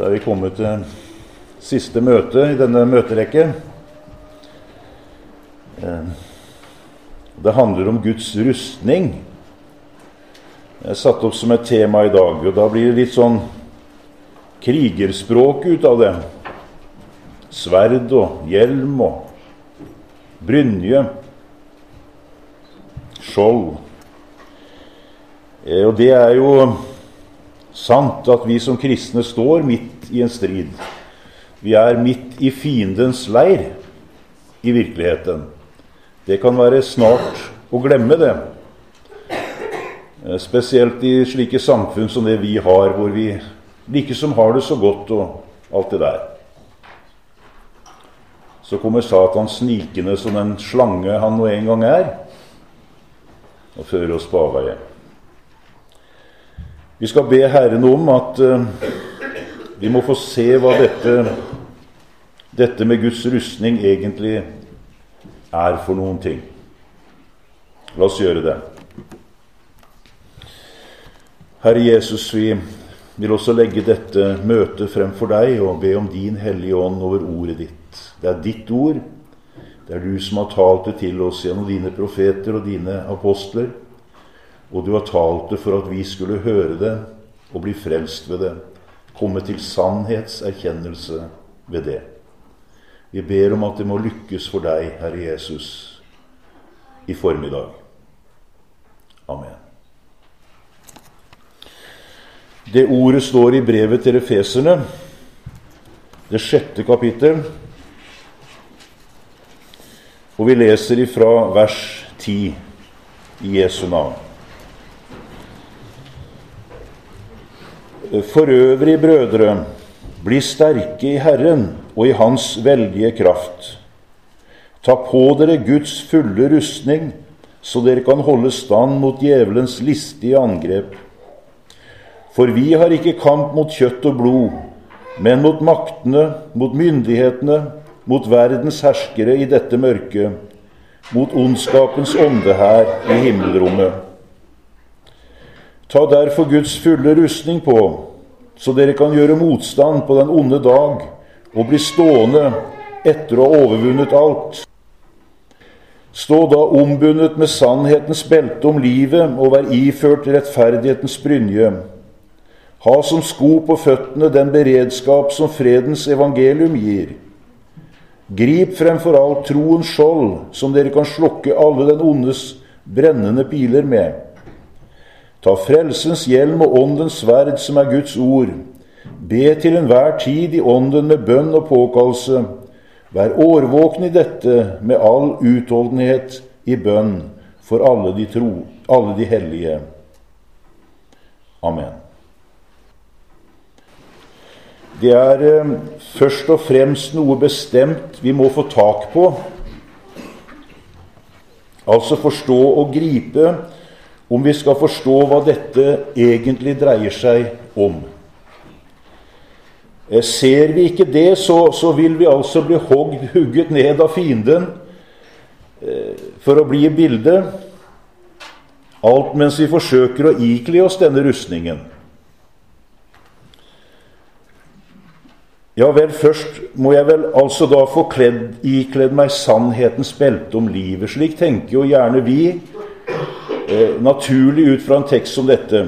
Da er vi kommet til siste møte i denne møterekke. Det handler om Guds rustning. Det er satt opp som et tema i dag, og da blir det litt sånn krigerspråk ut av det. Sverd og hjelm og brynje, skjold. Og det er jo sant at vi som kristne står midt i en strid. Vi er midt i fiendens leir i virkeligheten. Det kan være snart å glemme det. Spesielt i slike samfunn som det vi har, hvor vi like som har det så godt og alt det der. Så kommer Satan snikende som en slange han nå en gang er, og fører oss på avveie. Vi skal be Herren om at vi må få se hva dette med Guds rustning egentlig er for noen ting. La oss gjøre det. Herre Jesus, vi vil også legge dette møtet frem for deg og be om din hellige ånd over ordet ditt. Det er ditt ord. Det er du som har talt det til oss gjennom dine profeter og dine apostler. Og du har talt det for at vi skulle høre det og bli frelst ved det. Komme til sannhetserkjennelse ved det. Vi ber om at det må lykkes for deg, Herre Jesus, i formiddag. Amen. Det ordet står i brevet til Efeserne, det 6. kapittel, og vi leser ifra vers 10 i Jesu navn. For øvrig, brødre, bli sterke i Herren og i hans veldige kraft. Ta på dere Guds fulle rustning, så dere kan holde stand mot djevelens listige angrep. For vi har ikke kamp mot kjøtt og blod, men mot maktene, mot myndighetene, mot verdens herskere i dette mørket, mot ondskapens ånde her i himmelrommet. Ta derfor Guds fulle rustning på, så dere kan gjøre motstand på den onde dag, og bli stående etter å ha overvunnet alt. Stå da ombundet med sannhetens belte om livet, og vær iført rettferdighetens brynje. Ha som sko på føttene den beredskap som fredens evangelium gir. Grip fremfor alt troens skjold, som dere kan slukke alle den ondes brennende piler med. Ta frelsens hjelm og åndens sverd, som er Guds ord. Be til enhver tid i ånden med bønn og påkallelse. Vær årvåken i dette med all utholdenhet i bønn for alle de hellige. Amen. Det er først og fremst noe bestemt vi må få tak på, altså forstå og gripe, om vi skal forstå hva dette egentlig dreier seg om. Ser vi ikke det, så vil vi altså bli hugget ned av fienden for å bli i bildet, alt mens vi forsøker å ikle oss denne rustningen. Ja vel, først må jeg vel altså da få ikledd meg sannhetens belte om livet. Slik tenker jo gjerne vi, naturlig ut fra en tekst som dette.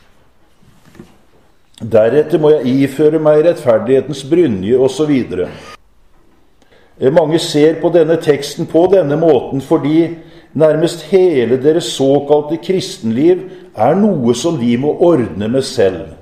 Deretter må jeg iføre meg rettferdighetens brynje, og så videre. Mange ser på denne teksten på denne måten, fordi nærmest hele deres såkalte kristenliv er noe som de må ordne med selv.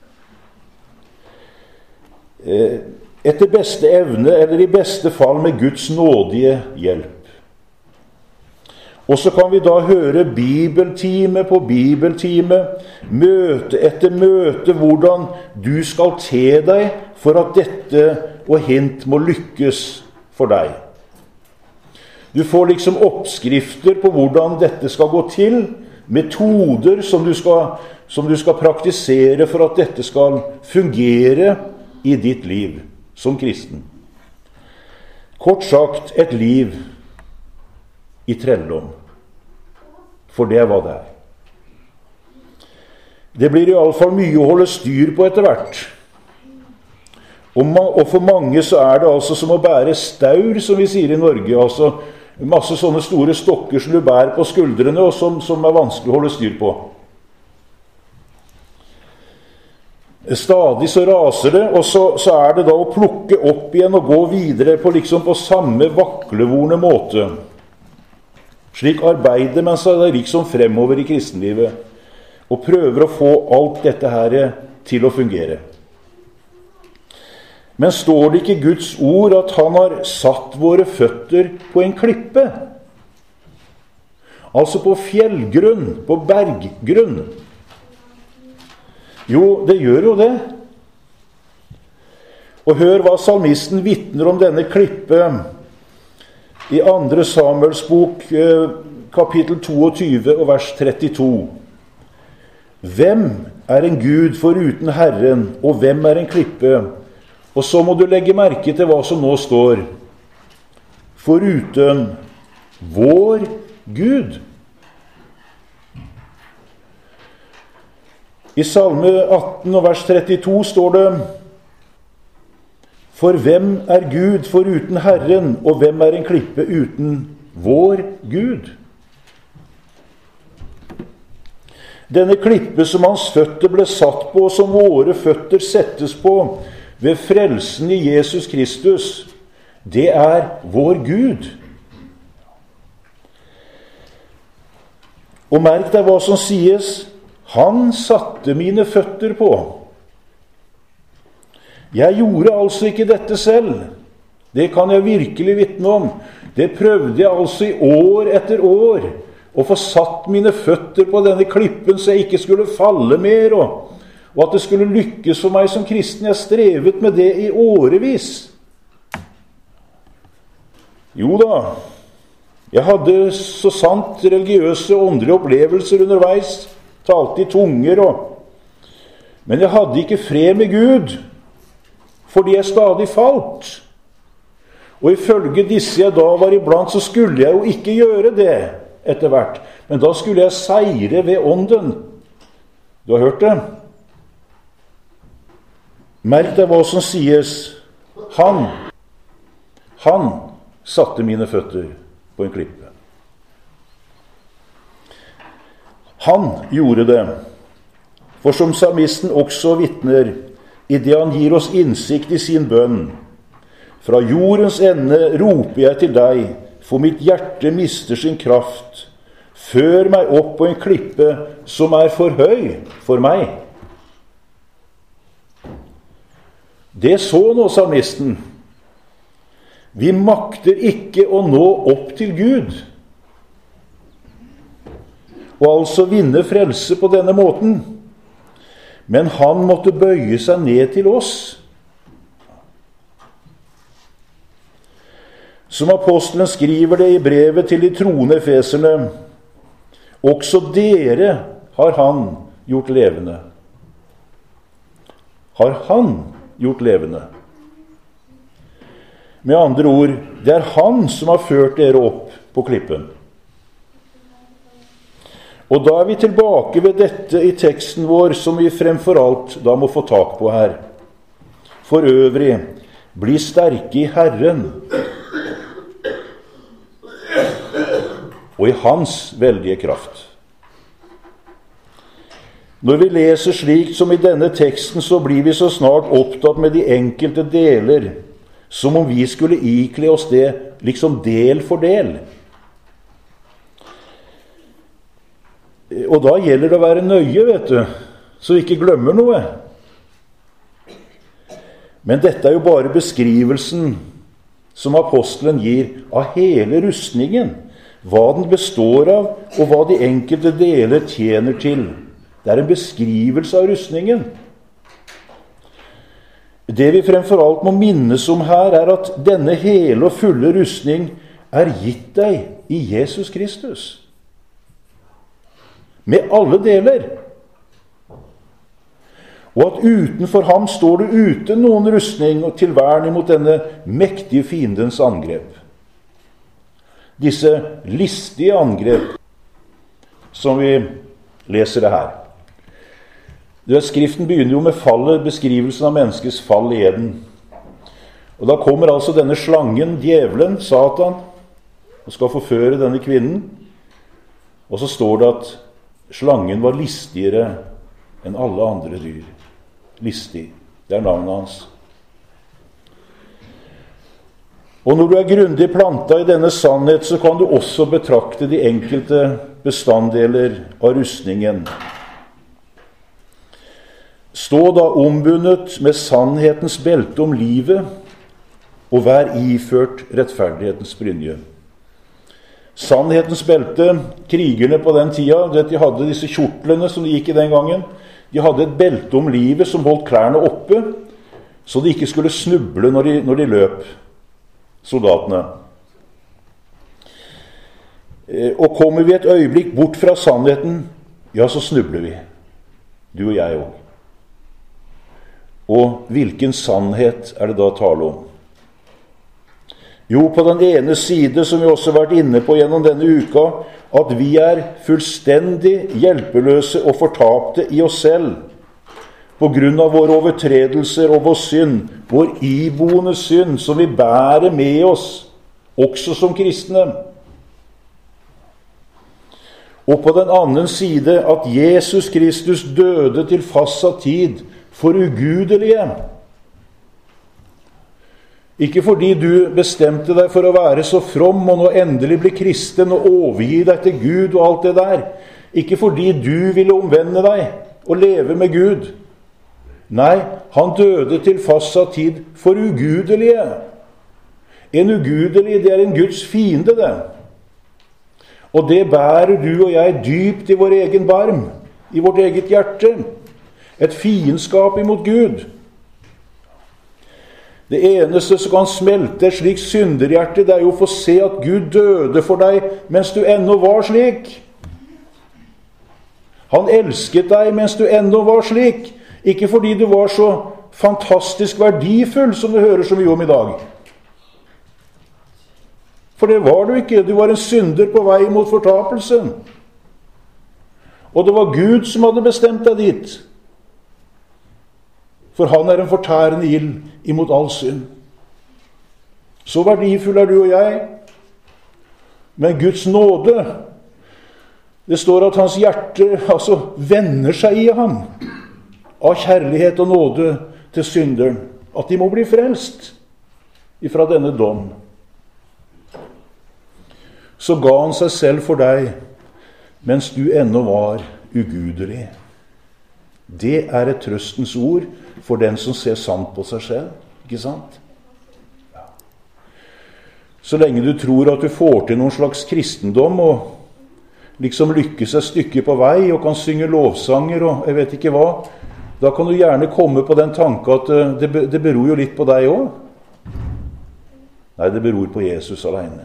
Etter beste evne, eller i beste fall med Guds nådige hjelp. Og så kan vi da høre bibeltime på bibeltime, møte etter møte, hvordan du skal te deg for at dette og hint må lykkes for deg. Du får liksom oppskrifter på hvordan dette skal gå til, metoder som du skal praktisere for at dette skal fungere i ditt liv som kristen. Kort sagt, et liv i trelldom. For det er hva det er. Det blir i alle fall mye å holde styr på etter hvert. Og for mange så er det altså som å bære staur, som vi sier i Norge. Altså masse sånne store stokker som du bærer på skuldrene, og som er vanskelig å holde styr på. Stadig så raser det, og så er det da å plukke opp igjen og gå videre på, liksom på samme vaklevorne måte. Slik arbeider man seg liksom fremover i kristenlivet, og prøver å få alt dette her til å fungere. Men står det ikke i Guds ord at han har satt våre føtter på en klippe? Altså på fjellgrunn, på berggrunn. Jo, det gjør jo det. Og hør hva salmisten vitner om denne klippe i 2. Samuels bok, kapittel 22 og vers 32. Hvem er en Gud foruten Herren, og hvem er en klippe? Og så må du legge merke til hva som nå står. Foruten vår Gud. I Salme 18 og vers 32 står det: For hvem er Gud foruten Herren, og hvem er en klippe uten vår Gud? Denne klippe som hans føtter ble satt på, og som våre føtter settes på ved frelsen i Jesus Kristus, det er vår Gud. Og merk deg hva som sies: Han satte mine føtter på. Jeg gjorde altså ikke dette selv. Det kan jeg virkelig vitne om. Det prøvde jeg altså i år etter år, å få satt mine føtter på denne klippen så jeg ikke skulle falle mer, og at det skulle lykkes for meg som kristen. Jeg strevet med det i årevis. Jo da, jeg hadde så sant religiøse og åndelige opplevelser underveis, talte i tunger, men jeg hadde ikke fred med Gud, fordi jeg stadig falt. Og ifølge disse jeg da var iblant, så skulle jeg jo ikke gjøre det etter hvert, men da skulle jeg seire ved ånden. Du har hørt det? Merk deg hva som sies. Han satte mine føtter på en klippe. Han gjorde det, for som salmisten også vitner, i det han gir oss innsikt i sin bønn: Fra jordens ende roper jeg til deg, for mitt hjerte mister sin kraft. Før meg opp på en klippe som er for høy for meg. Det så nå salmisten. Vi makter ikke å nå opp til Gud, og altså vinne frelse på denne måten. Men han måtte bøye seg ned til oss. Som apostelen skriver det i brevet til de troende efeserne: Også dere har han gjort levende. Har han gjort levende? Med andre ord, det er han som har ført dere opp på klippen. Og da er vi tilbake ved dette i teksten vår, som vi fremfor alt da må få tak på her. For øvrig, bli sterke i Herren og i hans veldige kraft. Når vi leser slikt som i denne teksten, så blir vi så snart opptatt med de enkelte deler, som om vi skulle ikle oss det liksom del for del. Og da gjelder det å være nøye, vet du, så vi ikke glemmer noe. Men dette er jo bare beskrivelsen som apostelen gir av hele rustningen, hva den består av, og hva de enkelte deler tjener til. Det er en beskrivelse av rustningen. Det vi fremfor alt må minnes om her, er at denne hele og fulle rustning er gitt deg i Jesus Kristus. Med alle deler. Og at utenfor ham står du uten noen rustning til vern imot denne mektige fiendens angrep. Disse listige angrep som vi leser det her. Skriften begynner jo med fallet, beskrivelsen av menneskets fall i Eden. Og da kommer altså denne slangen, djevelen, Satan, og skal forføre denne kvinnen. Og så står det at slangen var listigere enn alle andre dyr. Listig, det er navnet hans. Og når du er grundig plantet i denne sannhet, så kan du også betrakte de enkelte bestanddeler av rustningen. Stå da ombundet med sannhetens belte om livet, og vær iført rettferdighetens brynje. Sannhetens belte, krigerne på den tida, de hadde disse kjortlene som de gikk i den gangen. De hadde et belte om livet som holdt klærne oppe, så de ikke skulle snuble når de løp, soldatene. Og kommer vi et øyeblikk bort fra sannheten, ja, så snubler vi. Du og jeg også. Og hvilken sannhet er det da tale om? Jo, på den ene side, som vi også har vært inne på gjennom denne uka, at vi er fullstendig hjelpeløse og fortapte i oss selv, på grunn av våre overtredelser og vår synd, vår iboende synd, som vi bærer med oss, også som kristne. Og på den andre side, at Jesus Kristus døde til fastsatt tid for ugudelige. Ikke fordi du bestemte deg for å være så from og nå endelig bli kristen og overgi deg til Gud og alt det der. Ikke fordi du ville omvende deg og leve med Gud. Nei, han døde til fastsatt tid for ugudelige. En ugudelig, det er en Guds fiende, det. Og det bærer du og jeg dypt i vår egen barm, i vårt eget hjerte. Et fiendskap imot Gud. Det eneste som kan smelte et slikt synderhjerte, det er jo å få se at Gud døde for deg mens du ennå var slik. Han elsket deg mens du ennå var slik. Ikke fordi du var så fantastisk verdifull som du hører så mye om i dag. For det var du ikke. Du var en synder på vei mot fortapelsen. Og det var Gud som hadde bestemt deg dit. For han er en fortærende ild imot all synd. Så verdifull er du og jeg. Men Guds nåde, det står at hans hjerte vender seg i ham av kjærlighet og nåde til synderen, at de må bli frelst ifra denne dom. Så ga han seg selv for deg mens du ennå var ugudelig. Det er et trøstens ord for den som ser sant på seg selv, ikke sant? Ja. Så lenge du tror at du får til noen slags kristendom og liksom lykkes et stykke på vei og kan synge lovsanger og jeg vet ikke hva, da kan du gjerne komme på den tanke at det beror jo litt på deg også. Nei, det beror på Jesus alene.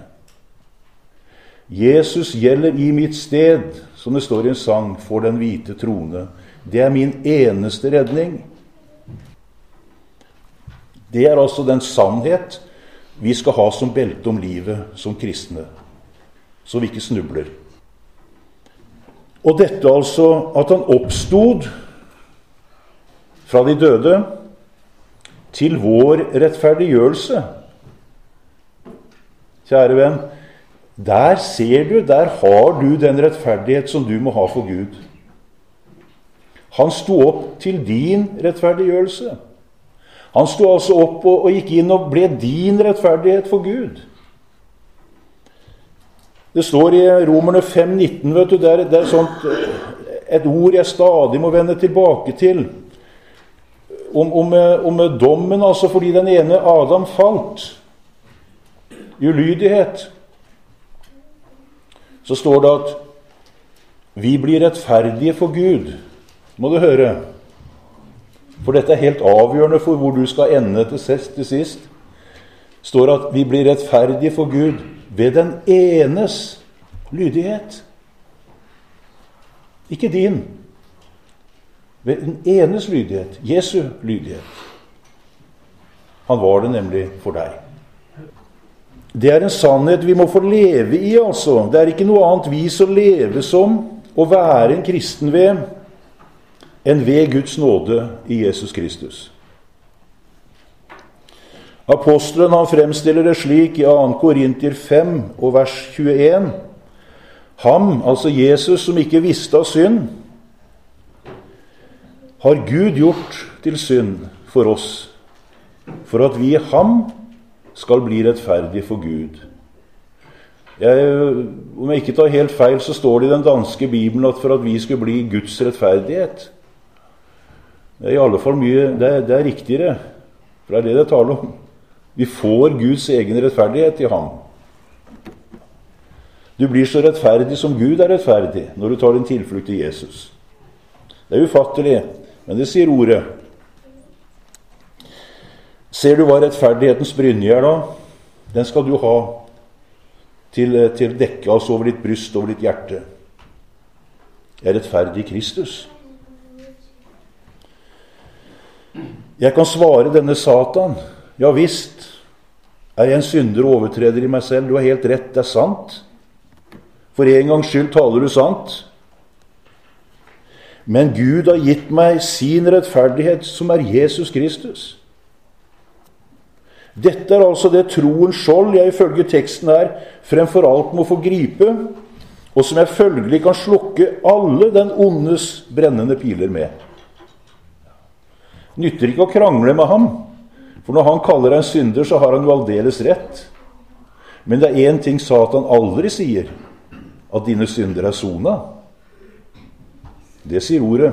Jesus gjelder i mitt sted, som det står i en sang, for den hvite trone. Det er min eneste redning. Det er altså den sannhet vi skal ha som belte om livet som kristne, så vi ikke snubler. Og dette altså, at han oppstod fra de døde til vår rettferdiggjørelse. Kjære venn, der ser du, der har du den rettferdighet som du må ha for Gud. Han sto opp til din rettferdiggjørelse. Han sto altså opp og gikk inn og ble din rettferdighet for Gud. Det står i Romerne 5,19, vet du, det er sånt, et ord jeg stadig må vende tilbake til, om dommen, altså fordi den ene Adam falt, ulydighet. Så står det at vi blir rettferdige for Gud, må du høre. For dette er helt avgjørende for hvor du skal ende til sist. Står at vi blir rettferdige for Gud ved den enes lydighet. Ikke din. Ved den enes lydighet. Jesu lydighet. Han var det nemlig for deg. Det er en sannhet vi må få leve i, altså. Det er ikke noe annet vis å leve som å være en kristen ved enn ved Guds nåde i Jesus Kristus. Apostelen han fremstiller det slik i 2. Korinter 5 og vers 21. Ham, altså Jesus, som ikke visste av synd, har Gud gjort til synd for oss, for at vi i ham skal bli rettferdig for Gud. Om jeg ikke tar helt feil, så står det i den danske Bibelen at for at vi skulle bli Guds rettferdighet. Det er i alle fall mye, det er riktigere, for det er det taler om. Vi får Guds egen rettferdighet i ham. Du blir så rettferdig som Gud er rettferdig når du tar din tilflukt til Jesus. Det er ufattelig, men det sier ordet. Ser du hva rettferdighetens brynje er da? Den skal du ha til dekke oss over ditt bryst, over ditt hjerte. Jeg er rettferdig i Kristus. Jeg kan svare denne Satan, ja visst, er jeg en synder og overtreder i meg selv? Du har helt rett, det er sant. For en gangs skyld taler du sant. Men Gud har gitt meg sin rettferdighet, som er Jesus Kristus. Dette er altså det troens skjold jeg ifølge teksten her fremfor alt må få gripe, og som jeg følgelig kan slukke alle den ondes brennende piler med. Nytter ikke å krangle med ham, for når han kaller deg en synder, så har han jo aldeles rett. Men det er en ting Satan aldri sier, at dine synder er sona. Det sier ordet.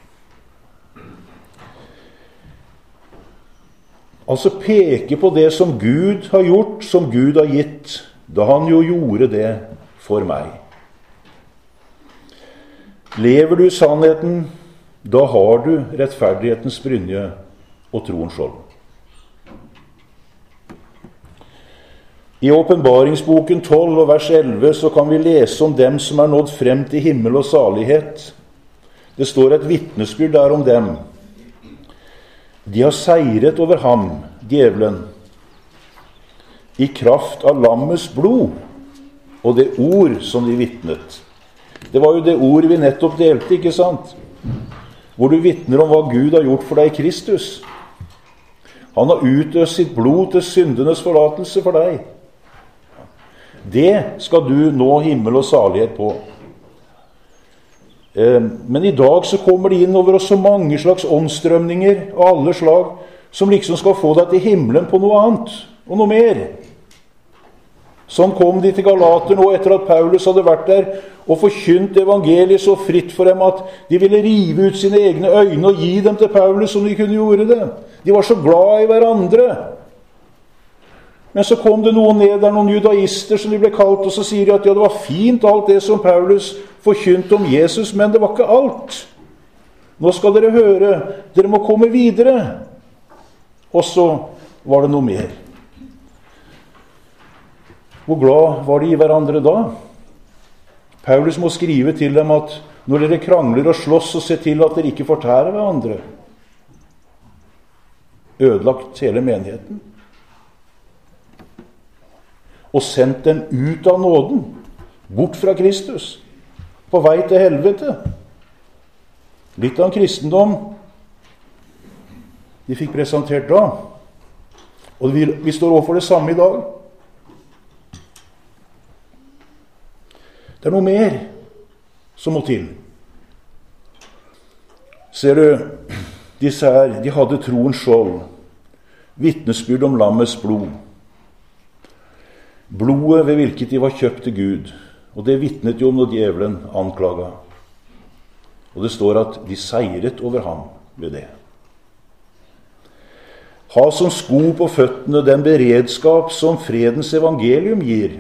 Altså peke på det som Gud har gjort, som Gud har gitt, da han jo gjorde det for meg. Lever du i sannheten, da har du rettferdighetens brynje og troens skjold. I Åpenbaringsboken 12 og vers 11 så kan vi lese om dem som er nådd frem til himmel og salighet. Det står et vitnesbyrd der om dem. De har seiret over ham, djevelen, i kraft av lammets blod og det ord som de vitnet. Det var jo det ord vi nettopp delte, ikke sant? Hvor du vitner om hva Gud har gjort for deg i Kristus. Han har utøst sitt blod til syndenes forlatelse for deg. Det skal du nå himmel og salighet på. Men i dag så kommer det inn over oss så mange slags åndsstrømninger av alle slag, som liksom skal få deg til himmelen på noe annet, og noe mer. Sånn kom de til Galater nå etter at Paulus hadde vært der og forkynt evangeliet så fritt for dem at de ville rive ut sine egne øyne og gi dem til Paulus som de kunne gjøre det. De var så glad i hverandre. Men så kom det noen ned der, noen judaister som de ble kalt, og så sier de at ja, det var fint alt det som Paulus forkynte om Jesus, men det var ikke alt. Nå skal dere høre, dere må komme videre. Og så var det noe mer. Hvor glad var de i hverandre da? Paulus må skrive til dem at når dere krangler og slåss, så se til at dere ikke fortærer hverandre. Ødelagt hele menigheten. Og sendt dem ut av nåden, bort fra Kristus, på vei til helvete. Litt av en kristendom de fikk presentert da. Og vi står overfor det samme i dag. Det er noe mer som må til. Ser du, disse her, de hadde troens skjold, vitnesbyrd om lammets blod. Blodet ved hvilket de var kjøpt til Gud, og det vitnet jo om når djevelen anklaga. Og det står at de seiret over ham ved det. Ha som sko på føttene den beredskap som fredens evangelium gir.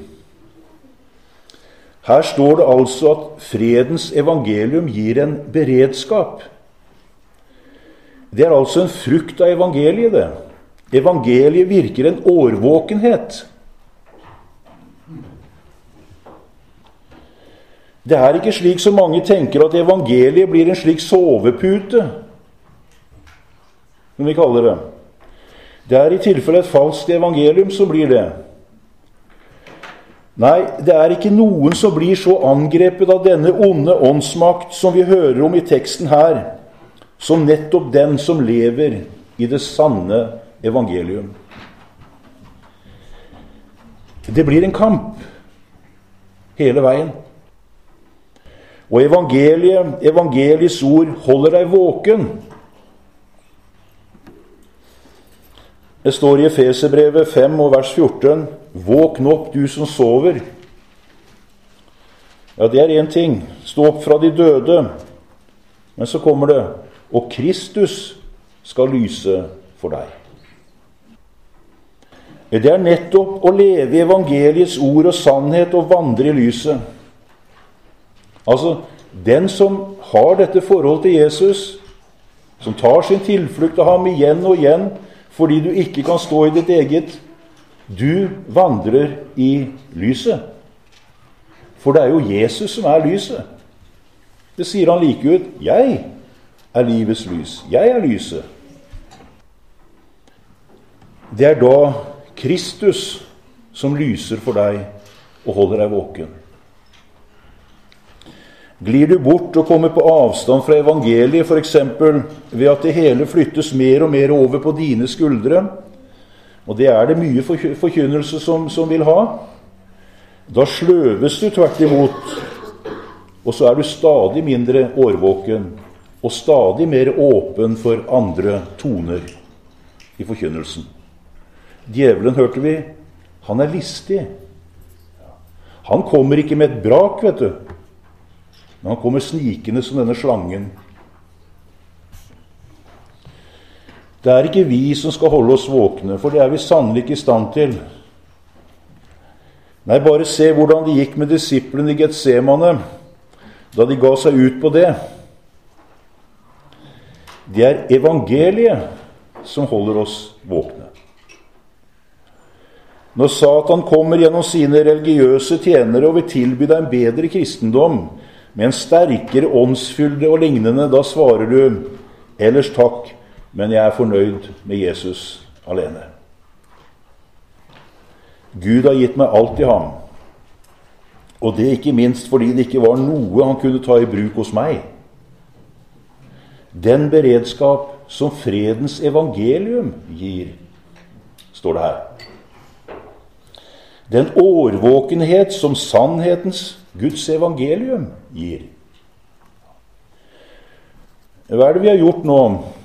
Her står det altså at fredens evangelium gir en beredskap. Det er altså en frukt av evangeliet, det. Evangeliet virker en årvåkenhet. Det er ikke slik som mange tenker at evangeliet blir en slik sovepute, som vi kaller det. Det er i tilfelle et falskt evangelium som blir det. Nei, det er ikke noen som blir så angrepet av denne onde åndsmakt som vi hører om i teksten her, som nettopp den som lever i det sanne evangelium. Det blir en kamp hele veien. Og evangeliets ord holder deg våken. Det står i Efeserbrevet 5 og vers 14, «Våkn opp, du som sover». Ja, det er en ting. Stå opp fra de døde. Men så kommer det, «Og Kristus skal lyse for deg». Det er nettopp å leve i evangeliets ord og sannhet og vandre i lyset. Altså, den som har dette forhold til Jesus, som tar sin tilflukt av ham igjen og igjen, fordi du ikke kan stå i ditt eget, du vandrer i lyset. For det er jo Jesus som er lyset. Det sier han like ut, jeg er livets lys, jeg er lyset. Det er da Kristus som lyser for deg og holder deg våken. Glir du bort og kommer på avstand fra evangeliet, for eksempel ved at det hele flyttes mer og mer over på dine skuldre, og det er det mye forkynnelse som vil ha, da sløves du tvert imot, og så er du stadig mindre årvåken, og stadig mer åpen for andre toner i forkynnelsen. Djevelen, hørte vi, han er listig. Han kommer ikke med et brak, vet du. Men han kommer snikende som denne slangen. Det er ikke vi som skal holde oss våkne, for det er vi sannelig ikke i stand til. Nei, bare se hvordan det gikk med disiplene i Getsemane, da de ga seg ut på det. Det er evangeliet som holder oss våkne. Når Satan kommer gjennom sine religiøse tjenere og vil tilby deg en bedre kristendom, med en sterkere åndsfylde og lignende, da svarer du, ellers takk, men jeg er fornøyd med Jesus alene. Gud har gitt meg alt i ham, og det ikke minst fordi det ikke var noe han kunne ta i bruk hos meg. Den beredskap som fredens evangelium gir, står det her. Den årvåkenhet som sannhetens Guds evangelium gir. Hva er det vi har gjort nå?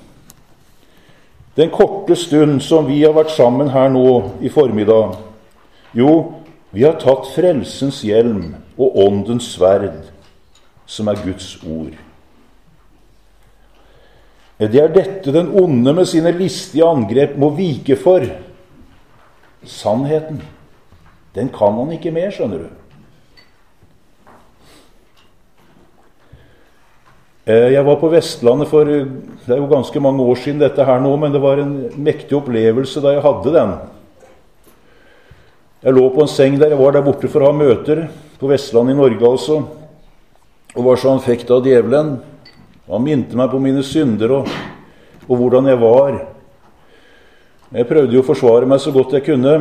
Den korte stund som vi har vært sammen her nå i formiddag, jo, vi har tatt frelsens hjelm og åndens sverd, som er Guds ord. Det er dette den onde med sine listige angrep må vike for. Sannheten, den kan han ikke mer, skjønner du. Jeg var på Vestlandet for, det er jo ganske mange år siden dette her nå, men det var en mektig opplevelse da jeg hadde den. Jeg lå på en seng der, jeg var der borte for å ha møter, på Vestlandet i Norge altså, og var så anfekt av djevelen. Han minte meg på mine synder og hvordan jeg var. Jeg prøvde jo å forsvare meg så godt jeg kunne,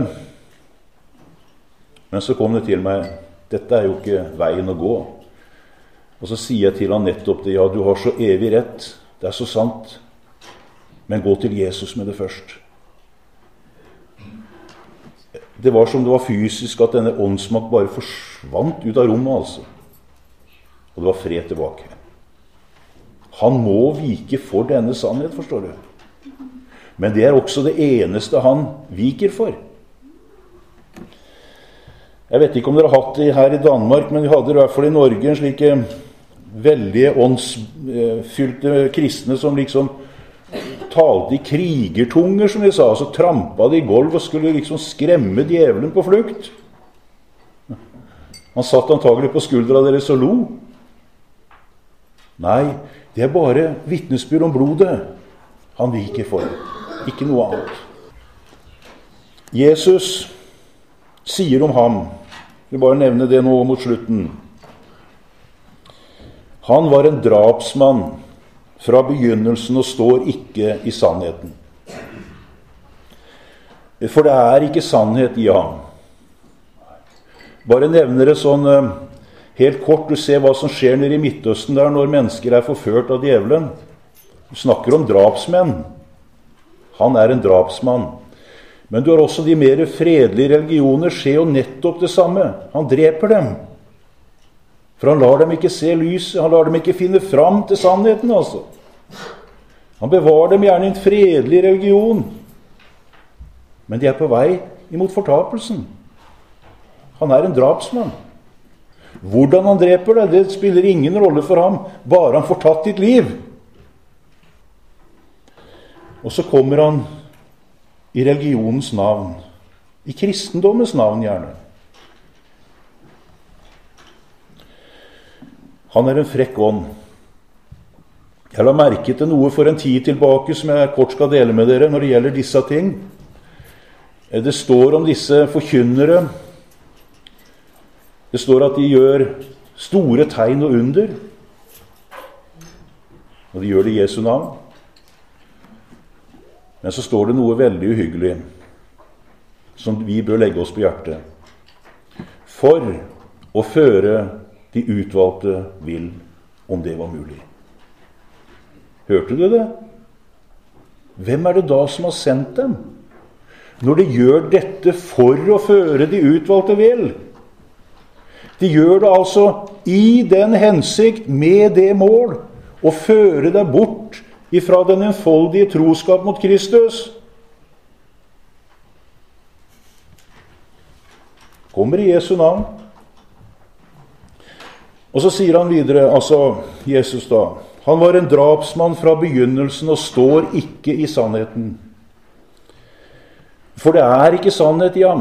men så kom det til meg, dette er jo ikke veien å gå. Og så sier jeg til han nettopp det, ja, du har så evig rett, det er så sant, men gå til Jesus med det først. Det var som det var fysisk at denne åndsmakt bare forsvant ut av rommet, altså. Og det var fred tilbake. Han må vike for denne sannhet, forstår du. Men det er også det eneste han viker for. Jeg vet ikke om dere har hatt det her i Danmark, men vi hadde i hvert fall i Norge en slike veldige åndsfylte kristne som liksom talte i krigertunger, som de sa, så trampa de i gulv og skulle liksom skremme djevelen på flukt. Han satt antagelig på skuldra deres og lo. Nei, det er bare vitnesbyrd om blodet han viker for, ikke noe annet. Jesus sier om ham, jeg vil bare nevne det nå mot slutten, han var en drapsmann fra begynnelsen og står ikke i sannheten. For det er ikke sannhet i ham. Bare nevner det sånn helt kort, du ser hva som skjer nede i Midtøsten der når mennesker er forført av djevelen. Du snakker om drapsmenn. Han er en drapsmann. Men du har også de mer fredelige religioner, skjer jo nettopp det samme. Han dreper dem. For han lar dem ikke se lyset, han lar dem ikke finne fram til sannheten, altså. Han bevarer dem gjerne i en fredelig religion. Men de er på vei imot fortapelsen. Han er en drapsmann. Hvordan han dreper deg, det spiller ingen rolle for ham, bare han får tatt ditt liv. Og så kommer han i religionens navn, i kristendommens navn gjerne. Han er en frekk ånd. Jeg la merke til noe for en tid tilbake som jeg kort skal dele med dere når det gjelder disse ting. Det står om disse forkynnere. Det står at de gjør store tegn og under. Og de gjør det i Jesu navn. Men så står det noe veldig uhyggelig som vi bør legge oss på hjertet. For å føre de utvalgte vil, om det var mulig. Hørte du det? Hvem er det da som har sendt dem? Når de gjør dette for å føre de utvalgte vil. De gjør det altså i den hensikt, med det mål, å føre deg bort ifra den enfoldige troskap mot Kristus. Kommer i Jesu navn. Og så sier han videre, altså Jesus da, han var en drapsmann fra begynnelsen og står ikke i sannheten. For det er ikke sannhet i ham.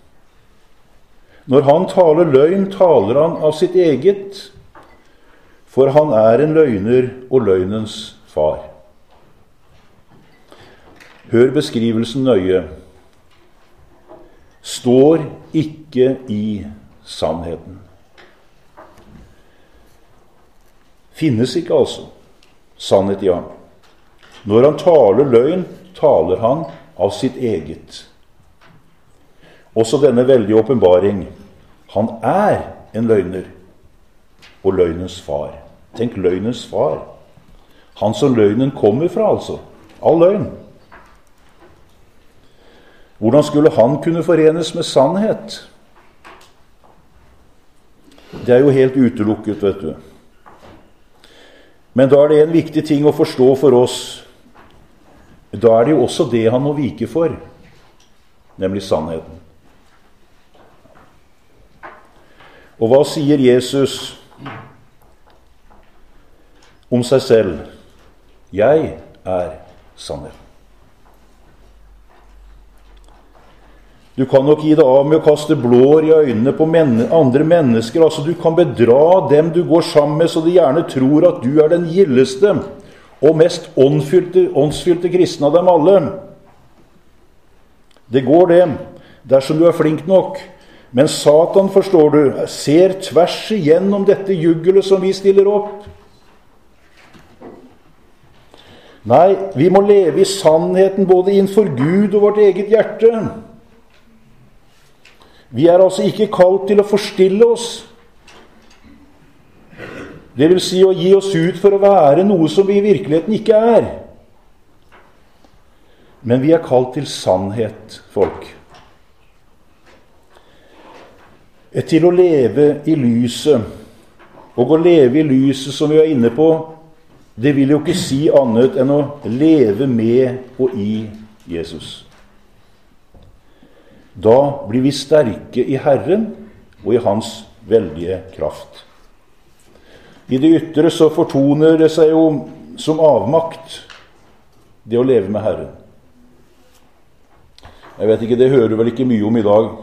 Når han taler løgn, taler han av sitt eget, for han er en løgner og løgnens far. Hør beskrivelsen nøye. Står ikke i sannheten. Finnes ikke altså sannhet i ham. Når han taler løgn, taler han av sitt eget. Også denne veldige åpenbaring. Han er en løgner og løgnens far. Tenk løgnens far. Han som løgnen kommer fra, altså. All løgn. Hvordan skulle han kunne forenes med sannhet? Det er jo helt utelukket, vet du. Men da er det en viktig ting å forstå for oss. Da er det jo også det han må vike for, nemlig sannheten. Og hva sier Jesus om seg selv? Jeg er sannheten. Du kan nok gi deg av med å kaste blår i øynene på andre mennesker. Altså, du kan bedra dem du går sammen med, så de gjerne tror at du er den gildeste og mest åndsfylte kristne av dem alle. Det går det, dersom du er flink nok. Men Satan, forstår du, ser tvers igjennom dette juggelet som vi stiller opp. Nei, vi må leve i sannheten både innenfor Gud og vårt eget hjerte. Vi er altså ikke kalt til å forstille oss. Det vil si å gi oss ut for å være noe som vi i virkeligheten ikke er. Men vi er kalt til sannhet, folk. Til å leve i lyset. Og å leve i lyset, som vi er inne på, det vil jo ikke si annet enn å leve med og i Jesus. Da blir vi sterke i Herren og i hans veldige kraft. I det ytre så fortoner det seg jo som avmakt, det å leve med Herren. Jeg vet ikke, det hører vel ikke mye om i dag.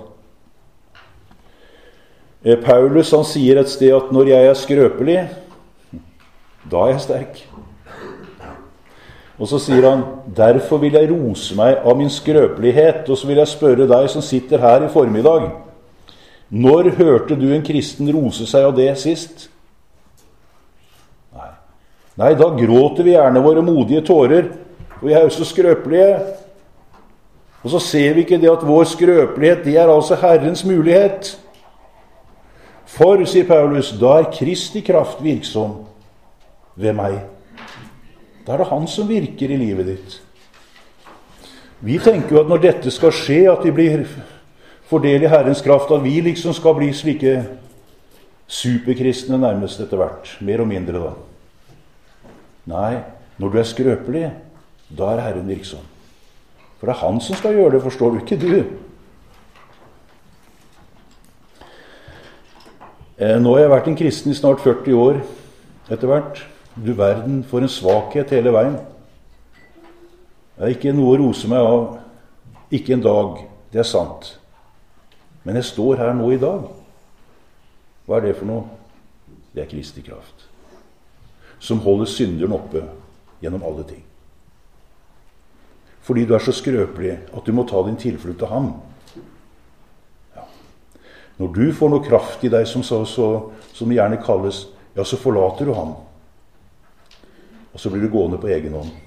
Paulus, han sier et sted at når jeg er skrøpelig, da er jeg sterk. Og så sier han, derfor vil jeg rose meg av min skrøpelighet. Og så vil jeg spørre deg som sitter her i formiddag, når hørte du en kristen rose seg av det sist? Nei, da gråter vi gjerne våre modige tårer, og vi er jo så skrøpelige. Og så ser vi ikke det at vår skrøpelighet, det er altså Herrens mulighet. For, sier Paulus, da er Kristi kraft virksom ved meg. Da er det han som virker i livet ditt. Vi tenker jo at når dette skal skje, at vi blir fordel i Herrens kraft, at vi liksom skal bli slike superkristne nærmest etter hvert, mer og mindre da. Nei, når du er skrøpelig, da er Herren virksom. For det er Han som skal gjøre det, forstår du, ikke du. Nå har jeg vært en kristen i snart 40 år etter hvert. Du verden for en svakhet hele veien. Det er ikke noe å rose meg av, ikke en dag, det er sant. Men jeg står her nå i dag. Hva er det for noe? Det er Kristi kraft, som holder synderen oppe gjennom alle ting. Fordi du er så skrøpelig at du må ta din tilflukt til ham. Ja. Når du får noe kraft i deg som gjerne kalles, ja, så forlater du ham. Og så blir du gående på egen hånd.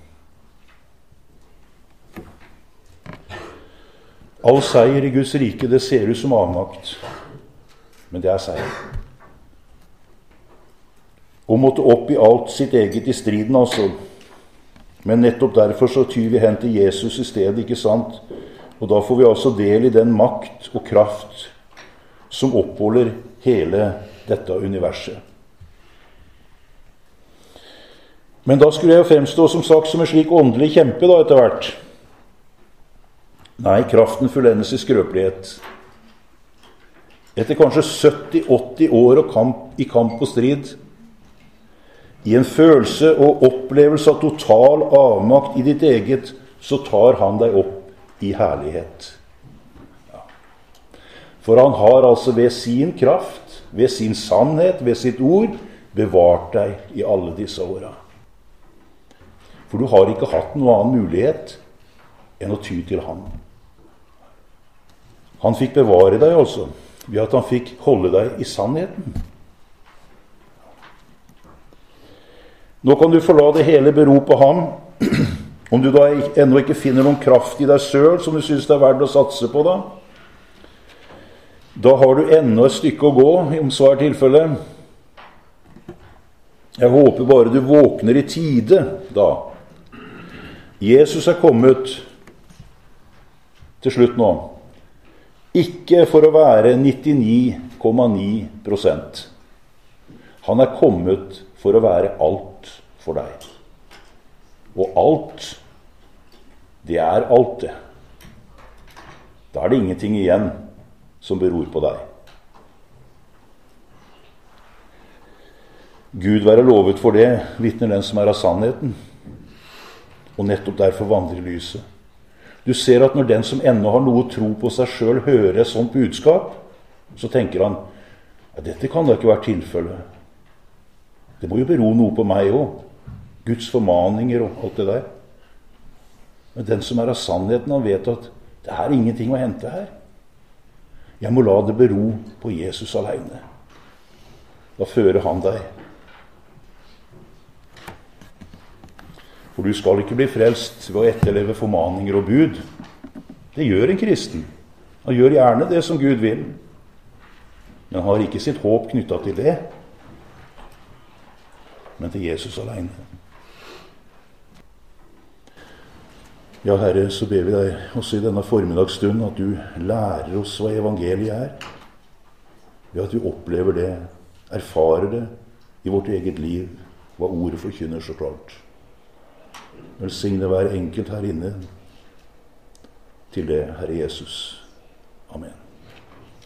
All seier i Guds rike, det ser ut som avmakt, men det er seier. Og måtte opp i alt sitt eget i striden, altså. Men nettopp derfor så tyr vi hen til Jesus i stedet, ikke sant? Og da får vi altså del i den makt og kraft som oppholder hele dette universet. Men da skulle jeg fremstå som sagt som en slik åndelig kjempe da etter hvert. Nei, kraften fullendes i skrøpelighet. Etter kanskje 70-80 år i kamp og strid, i en følelse og opplevelse av total avmakt i ditt eget, så tar han deg opp i herlighet. Ja. For han har altså ved sin kraft, ved sin sannhet, ved sitt ord, bevart deg i alle disse åra. For du har ikke hatt noen annen mulighet enn å ty til ham. Han fikk bevare deg også, ved at han fikk holde deg i sannheten. Nå kan du få la det hele bero på ham. Om du da ennå ikke finner noen kraft i deg selv som du synes det er verdt å satse på da har du ennå et stykke å gå, om så er tilfellet. Jeg håper bare du våkner i tide da. Jesus er kommet til slutt nå. Ikke for å være 99,9%. Han er kommet for å være alt for deg. Og alt, det er alt det. Da er det ingenting igjen som beror på deg. Gud være lovet for det, vitner den som er av sannheten. Og nettopp derfor vandrer i lyset. Du ser at når den som ennå har noe tro på seg selv hører et sånt budskap, så tenker han, ja, dette kan da ikke være tilfellet. Det må jo bero noe på meg også. Guds formaninger og alt det der. Men den som er av sannheten, han vet at det er ingenting å hente her. Jeg må la det bero på Jesus alene. Da fører han deg. For du skal ikke bli frelst ved å etterleve formaninger og bud. Det gjør en kristen. Han gjør gjerne det som Gud vil. Men han har ikke sitt håp knyttet til det, men til Jesus alene. Ja, Herre, så ber vi deg også i denne formiddagsstunden at du lærer oss hva evangeliet er. Ved at vi opplever det, erfarer det i vårt eget liv, hva ordet forkynner så klart. Velsigne hver enkelt her inne til det, Herre Jesus. Amen.